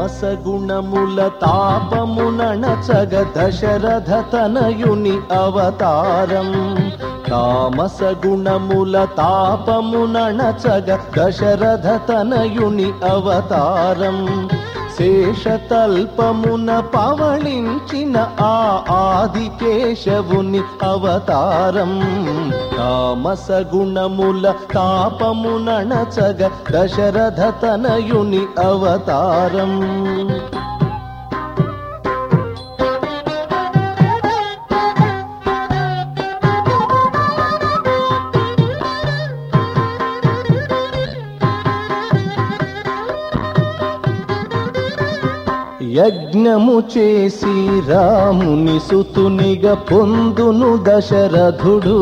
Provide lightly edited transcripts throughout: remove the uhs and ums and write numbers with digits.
తామసగుణముల తాపమునణచగ దశరథ తనయుని అవతారం. తామసగుణముల తాపమునణచగ దశరథ తనయుని అవతారం. శేషతల్పమున పవళించిన ఆ ఆదికేశవుని అవతారం. తామసగుణముల తాపమునణచగ దశరథ తనయుని అవతారం. యజ్ఞము చేసి రాముని సుతునిగా పొందును దశరథుడు.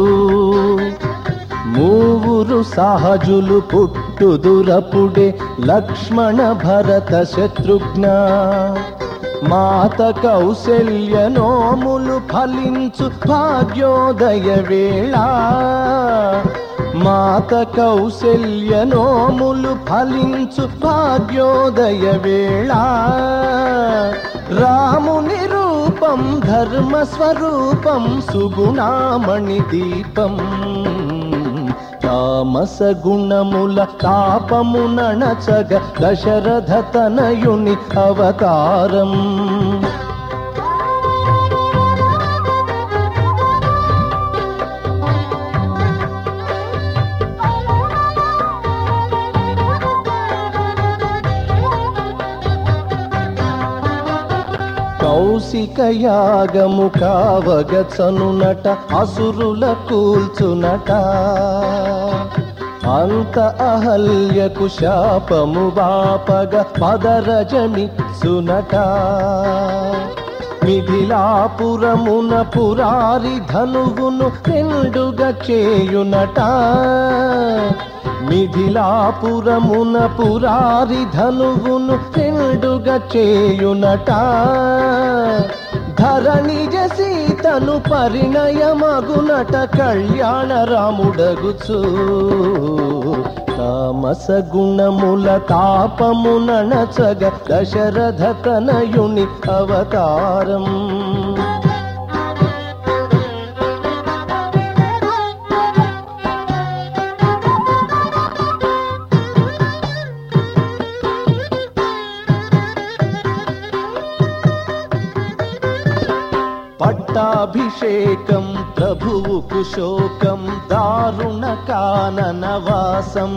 మూవురు సహజులు పుట్టుదురపుడే లక్ష్మణ భరత శత్రుఘ్న. మాత కౌశల్య నోములు ఫలించు భాగ్యోదయ వేళ. మాత కౌశల్య నోములు ఫలించు భాగ్యోదయ వేళ. రాముని రూపం ధర్మస్వరూపం సుగుణామణి దీపం. తామసగుణముల తాపమునణచగ దశరథ తనయుని అవతారం. కౌశికయాగము కావగచనునట అసురుల కూల్చునట. అంత అహల్యకు శాపము బాపగ పదరజమిత్సునట. మిథిలాపురమున పురారి ధనువును రెండుగా చేయునట. మిథిలాపురమున పురారి ధనువును రెండుగా చేయునట. ధరణిజ సీతను పరిణయమగునట కళ్యాణ రాముడగుచు. తామసగుణముల తాపమునణచగ దశరథ తనయుని అవతారం. పట్టాభిషేకం ప్రభువుకు శోకం దారుణ కాననవాసం.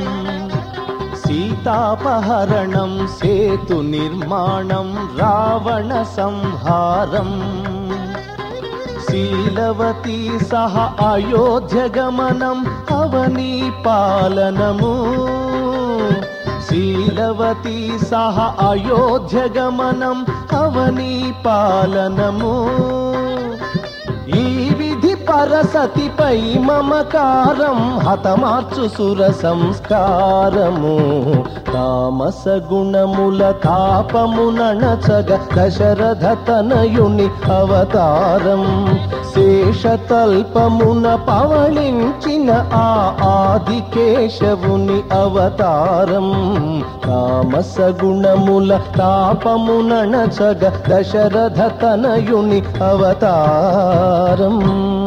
సీతాపహరణం సేతు నిర్మాణం రావణ సంహారం. శీలవతి సహ అయోధ్య గమనం అవనీ పాలనము. శీలవతి సహ అయోధ్య గమనం అవనీ పాలనము. ఈ విధి పరసతిపై మమకారం హతమార్చు సుర సంస్కారము. తామసగుణముల తాపమునణచగ దశరథ తనయుని అవతారం. శేషతల్పమున పవళించిన ఆ ఆదికేశవుని అవతారం. తామసగుణముల తాపమునణచగ దశరథ తనయుని అవతారం.